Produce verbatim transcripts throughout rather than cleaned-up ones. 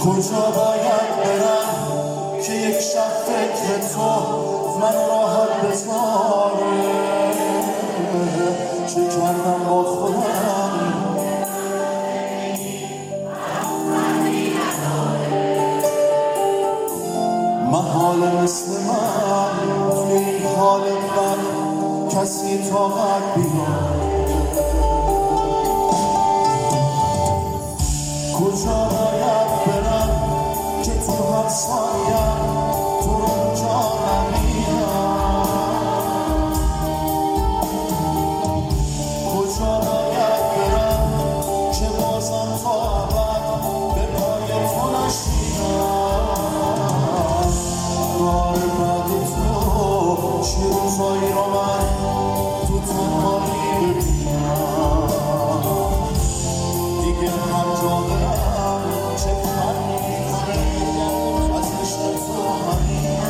کجا باید برم که یک شب فکر تو من راحت بذاره؟ چه کردم با خودم محال مثل من توی این حال من کسی طاقت بیاره؟ کجا باید برم که تو هر ثانیم تو رو جا نمیرم؟ کجا باید برم که بازم تا ابد به پای تو نشینم؟ کار بعد تو چه روزایی رو من تو تنهایی ببینم؟ دیگه هر جا برم چه فرقی میکنه از عشق تو همینم.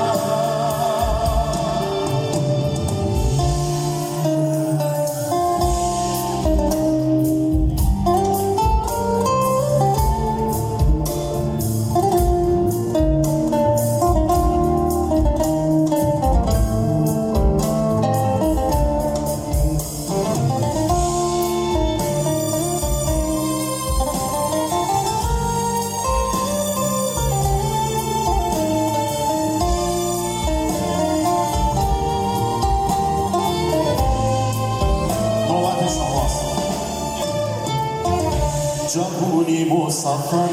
جوونی مسافر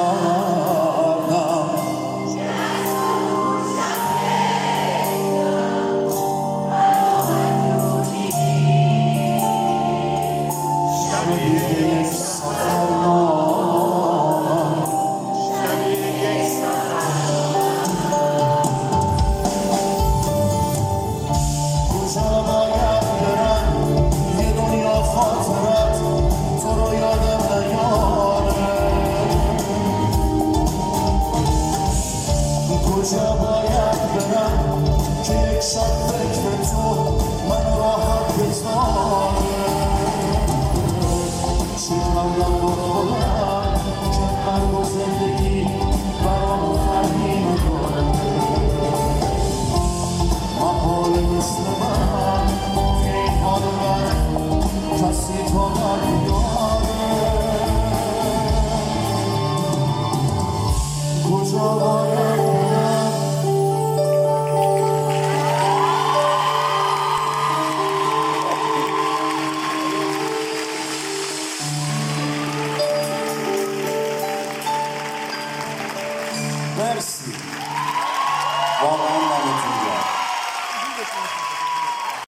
کردم شبیه یک سفرنامه، شبیه یک سفرنامه. کجا باید برم یه دنیا خاطرت تو رو یادم نیاره؟ کجا باید برم که یک شب فکر تو من راحت بذاره؟ چه کردم با خودم که مرگ و زندگی برام فرقی نداره؟ محال مثل من توی این حال من کسی طاقت بیاره؟ کجا باید مرسی واقعا نمیتونم